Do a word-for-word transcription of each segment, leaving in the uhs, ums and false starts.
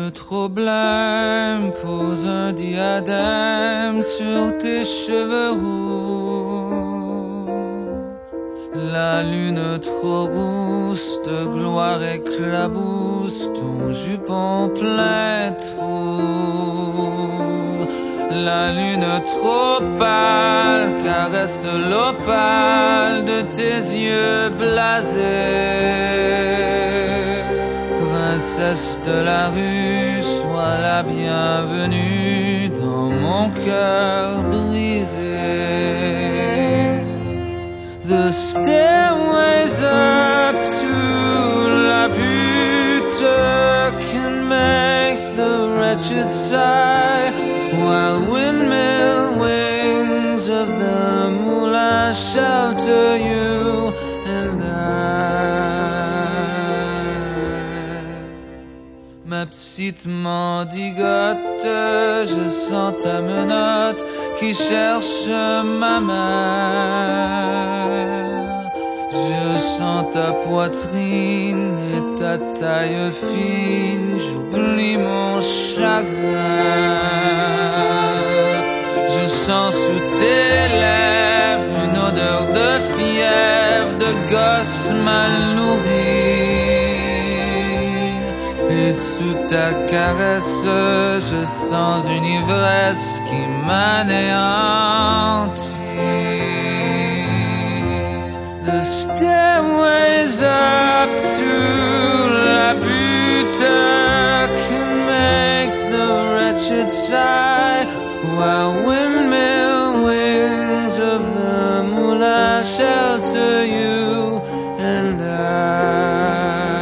lune trop blême pose un diadème sur tes cheveux roux. La lune trop rousse de gloire éclabousse ton jupon plein trou. La lune trop pâle caresse l'opale de tes yeux blasés. Princesse de la rue, sois la bienvenue dans mon cœur brisé. The stairways up to la butte can make the wretched sigh, while windmill wings of the moulin shelter you and I. Ma petite mendigote, je sens ta menotte qui cherche ma mère. Je sens ta poitrine et ta taille fine, j'oublie mon chagrin. Je sens sous tes lèvres une odeur de fièvre, de gosse mal nourri. Et sous ta caresse, je sens une ivresse qui m'anéantit. The stairways up to la butte can make the wretched sigh, while windmill wings of the moulin shelter you and I.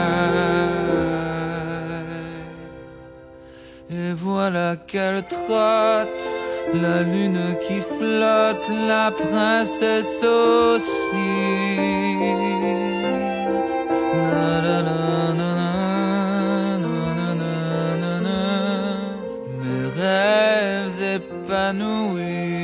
Et voilà qu'elle trotte, la lune qui flotte, la princesse aussi. Na, na, na, na, na, na, na, na, na. Mes rêves épanouis.